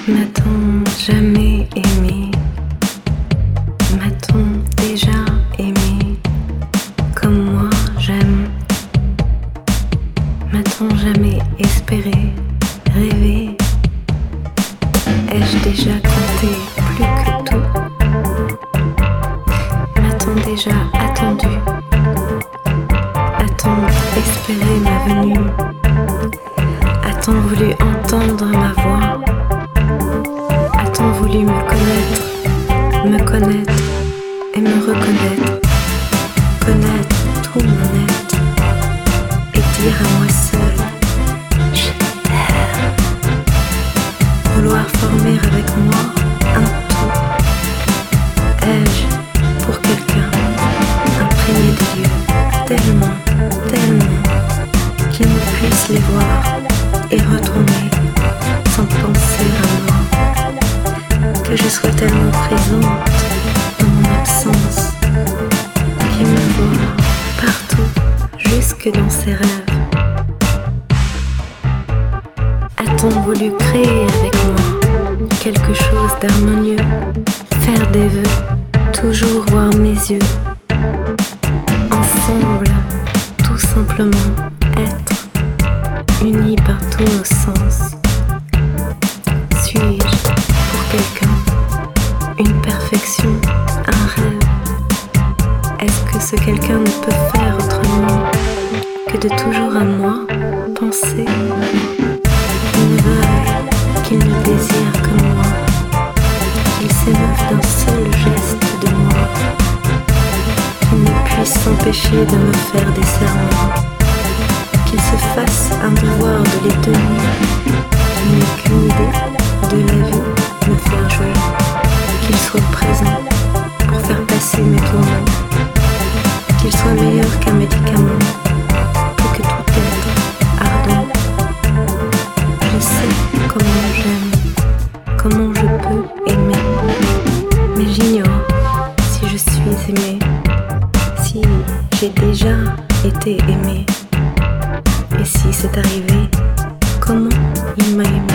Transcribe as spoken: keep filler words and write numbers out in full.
M'a-t-on jamais aimé? M'a-t-on déjà aimé comme moi j'aime? M'a-t-on jamais espéré, rêvé? Ai-je déjà compté plus que tout? M'a-t-on déjà attendu? A-t-on espéré ma venue? A-t-on voulu entendre ma voix? A-t-on voulu me connaître, me connaître et me reconnaître, connaître tout mon être et dire à moi seul, je t'aime, vouloir former avec moi un tout? Ai-je pour quelqu'un imprégné de Dieu tellement, tellement qu'il ne puisse les voir et retourner sans penser à moi, que je sois tellement présente dans mon absence qu'il me voit partout, jusque dans ses rêves? A-t-on voulu créer avec moi quelque chose d'harmonieux, faire des vœux, toujours voir mes yeux ensemble, tout simplement être unis par tous nos sens? Suis-je pour quelqu'un une perfection, un rêve? Est-ce que ce quelqu'un ne peut faire autrement que de toujours à moi penser? Qu'il ne veuille, qu'il ne désire que moi, qu'il s'émeuve d'un seul geste de moi, qu'il ne puisse s'empêcher de me faire des serments, qu'il se fasse un devoir de les tenir, qu'il n'ait qu'une idée de la vie, me faire jouer, qu'il soit présent pour faire passer mes tourments, qu'il soit meilleur qu'un médicament, plus que tout être ardent. Je sais comment j'aime, comment je peux aimer, mais j'ignore si je suis aimée, si j'ai déjà été aimée, et si c'est arrivé, comment il m'a aimée.